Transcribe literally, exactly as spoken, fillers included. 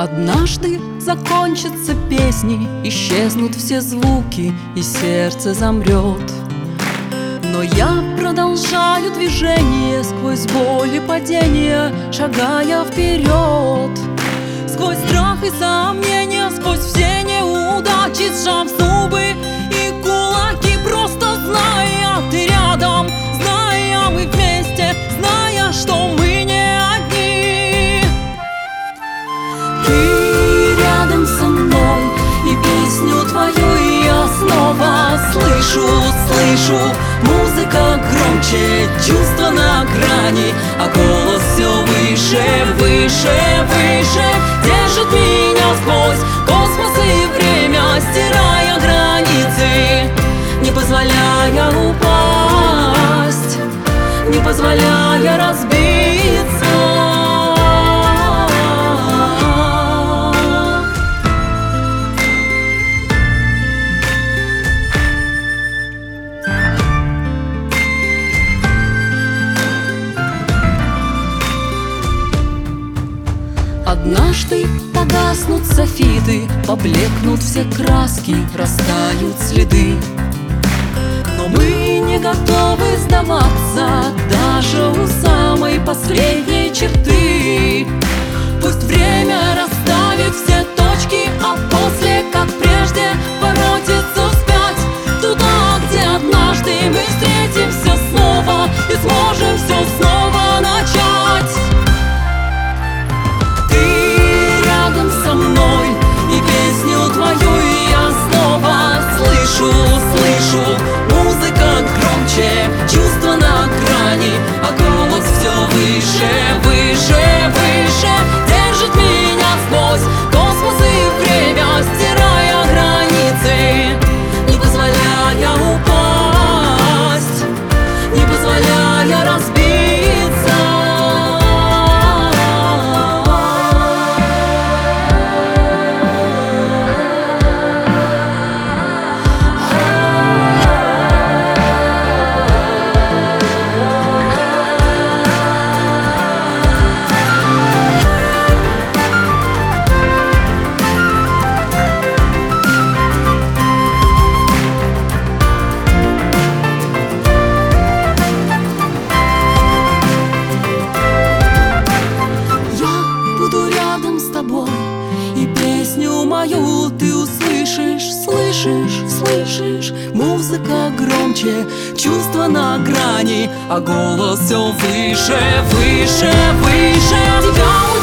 Однажды закончатся песни, исчезнут все звуки, и сердце замрет. Но я продолжаю движение сквозь боль и падения, шагая вперед. Сквозь страх и сомнения, сквозь все неудачи, сжав зубы и кулаки, просто зная, ты рядом, зная, мы вместе, зная, что мы не одни. Ты рядом со мной, и песню твою я снова слышу, слышу. Музыка громче, чувства на грани, а голос все выше, выше, выше. Держит меня сквозь космос и время, стирая границы, не позволяя упасть, не позволяя разбиться. Однажды погаснут софиты, поблекнут все краски, растают следы. Но мы не готовы сдаваться даже у самой последней черты. Пусть время расставит все точки, а после, как прежде, воротится вспять туда, где однажды мы встретимся снова и сможем все снова начать. Слышу, слышу, музыка громче, чувства на грани, а голос все выше, выше, выше. Держит меня сквозь космос и время, стирая границы, не позволяя упасть, не позволяя разбиться. И песню мою ты услышишь, слышишь, слышишь. Музыка громче, чувства на грани, а голос все выше, выше, выше. Тебя